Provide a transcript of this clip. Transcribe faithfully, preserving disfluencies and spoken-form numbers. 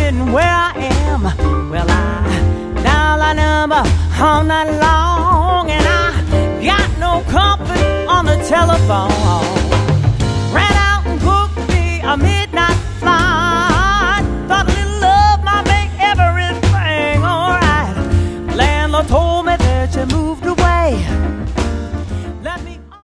wondering where I am. Well, I dial a number all night long, and I got no comfort on the telephone.